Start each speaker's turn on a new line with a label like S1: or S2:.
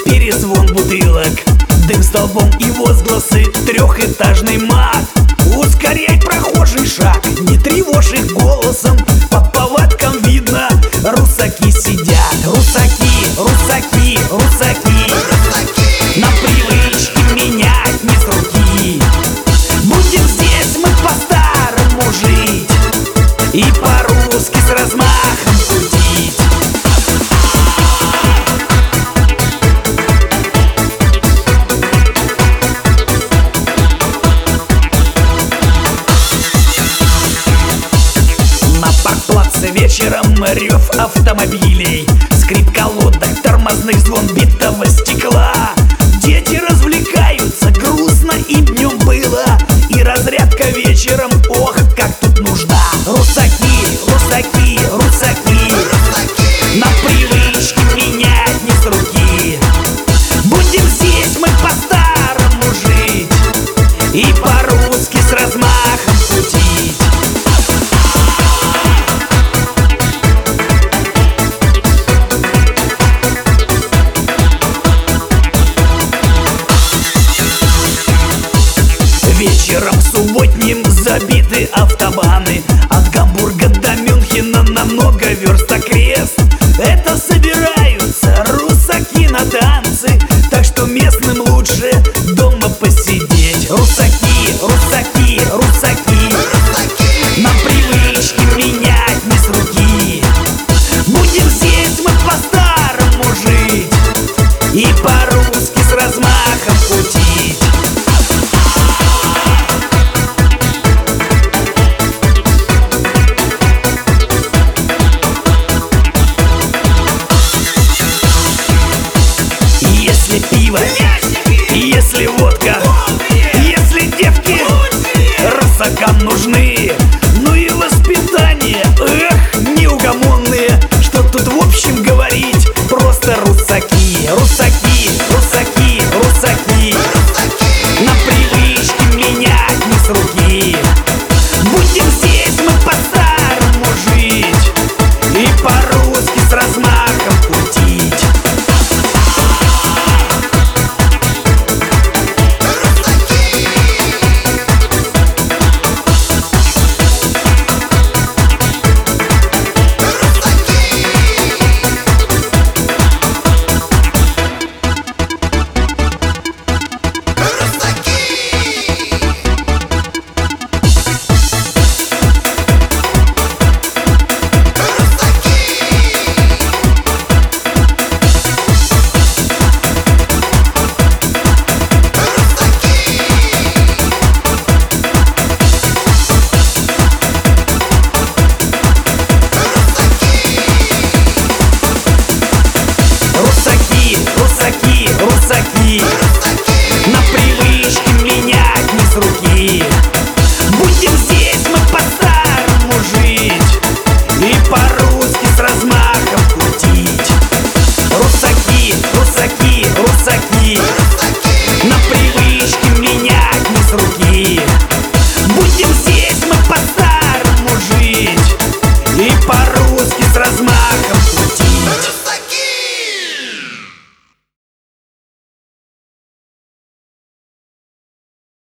S1: перезвон бутылок, дым столбом и возгласы, трехэтажный мат. Ускоряй прохожий шаг, не тревожь их голосом. По повадкам видно, русаки сидят. Русаки, русаки, русаки, на привычке менять не с руки. Будем здесь мы по-старому жить и по-русски с размахом крутить. На паркплаце вечером рев автомобилей, скрип колодок, тормозных, звон битого стекла. Дети развлекаются, грустно им днем было, и разрядка вечером, ох, как тут нужна. Русаки, русаки, русаки, на привычке менять не с руки. Будем здесь мы по-старому жить и по-русски с размахом крутить. Вечером субботним забиты автобаны, от Гамбурга до Мюнхена на много верст окрест. Это собираются русаки на танцы, так что местным лучше дома посидеть. Русаки, русаки, русаки, на привычке менять не с руки. Будем здесь мы по-старому жить и по-русски с размахом крутить. Если пиво, если водка, если девки русакам нужны, ну и воспитание, эх, неугомонные. Что тут в общем говорить, просто русаки. Русаки, русаки, русаки, на привычке менять не с руки. Будем здесь мы по-старому жить и по-русски с размахом крутить. Русаки, русаки, на привычке менять не с руки. Будем здесь мы по-старому жить и по-русски с размахом крутить. Русаки, русаки, русаки,